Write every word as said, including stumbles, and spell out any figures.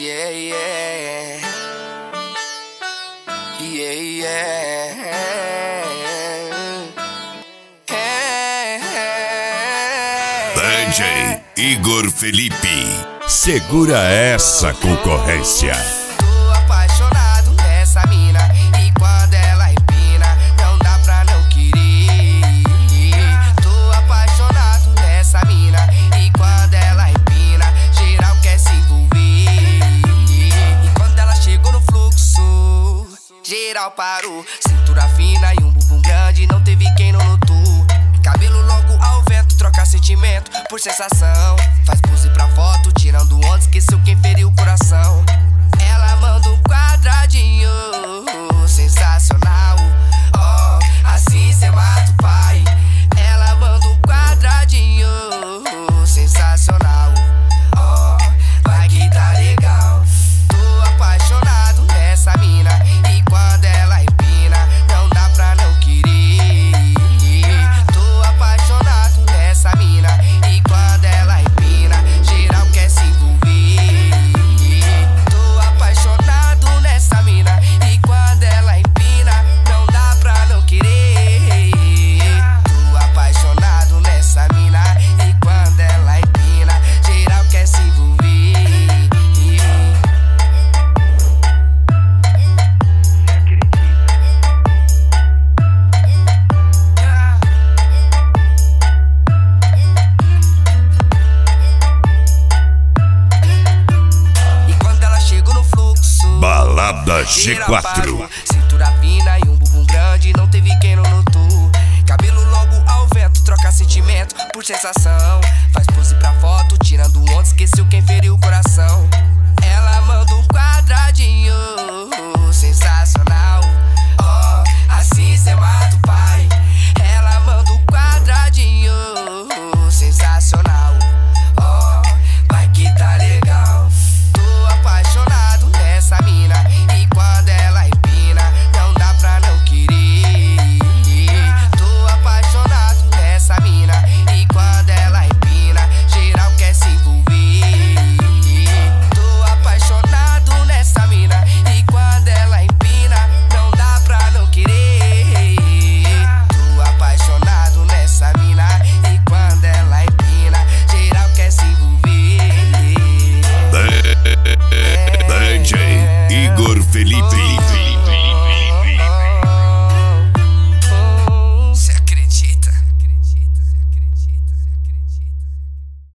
Yeah, yeah. Yeah, yeah. D J Igor Felipe, segura essa concorrência. Tô apaixonado nessa mina, e quando ela empina, não dá pra não querer. Tô apaixonado nessa mina, e quando ela empina, geral quer se envolver. E quando ela chegou no fluxo, geral parou. Cintura fina e um bumbum grande, não teve quem não notou. Cabelo longo ao vento, troca sentimento por sensação. Faz pose pra foto, tirando onda, esqueceu quem feriu o coração. Ela manda um quadradinho, sensacional. Oh, assim cê mata o pai. Ela manda um quadradinho, sensacional. Oh, vai que tá legal. Tô apaixonado nessa mina, e quando ela empina, não dá pra não querer. Tô apaixonado nessa mina, e quando ela empina, geral quer se envolver. Tô apaixonado nessa mina, e quando ela empina, não dá pra não querer. Tô apaixonado nessa mina, e quando ela empina, geral quer se envolver. E quando ela chegou no fluxo, Balada G geral quatro. parou. Cintura fina e um bumbum grande, não teve quem não notou. Cabelo longo ao vento, troca sentimento por sensação. Faz pose pra foto, tirando onda, esqueceu quem feriu o coração. Ela manda um quadradinho,